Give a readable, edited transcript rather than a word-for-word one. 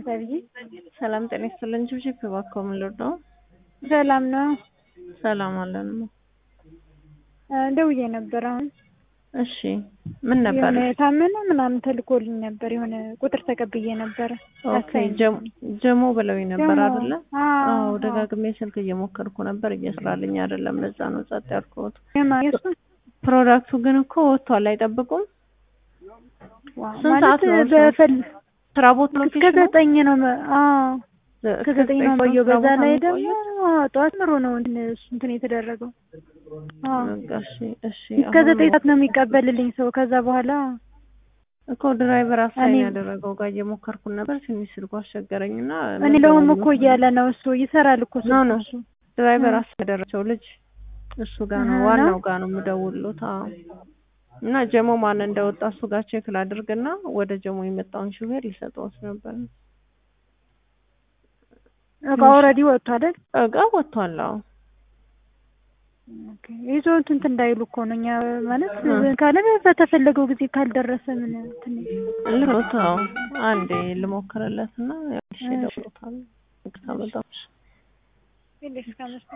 ሰብይ ሰላም ጤና ይስጥልኝ። ጅብጅብ እባክዎ ምን ልርዳው? ሰላም ነው። ሰላም አለን። ደውዬ ነበር አሁን። እሺ ምን ነበር? የሆነ ታመነ ምናምን ተልኮልኝ ነበር። የሆነ ቁጥር ተቀብዬ ነበር። ኦኬ ጀሞ ብለውኝ ነበር አይደለ? አዎ ደጋግሜ ስልክ እየሞከርኩ ነበር፣ እየሰራልኝ አይደለም። ለዛ ነው ጸጥ ያልኩት። ፕሮዳክቱ ግን እኮ ወጥቷል። አይጠብቁም? ስንት ሰዓት ነው? ስራ ቦታ ነው? ከዘጠኝ ነው። ከዘጠኝ ነው ባየው። በዛ ላይ ደግሞ ጠዋት ምሮ ነው እንትን የተደረገው። እሺ ከዘጠኝ ሰዓት ነው የሚቀበልልኝ ሰው። ከዛ በኋላ እኮ ድራይቨር አሳይን ያደረገው ጋር እየሞከርኩ ነበር። ትንሽ ስልኩ አስቸገረኝና እኔ ለውም እኮ እያለ ነው እሱ ይሰራል እኮ እሱ ድራይቨር አሳይን ያደረገው ልጅ እሱ ጋር ነው፣ ዋናው ጋር ነው የምደውልሎት። እና ጀሞ ማን እንደወጣ እሱ ጋር ቼክ ላድርግና ወደ ጀሞ የመጣውን ሹፌር ሊሰጠውስ ነበር። እቃ ኦልሬዲ ወጥቷል አይደል? እቃ ወጥቷል። አዎ ኦኬ። ይዞት እንትን እንዳይሉ እኮ ነው እኛ ማለት ካለ በተፈለገው ጊዜ ካልደረሰ ምን ትንሽ ልሞታው አንዴ ልሞክርለትና ያው እሺ ደውሎታል።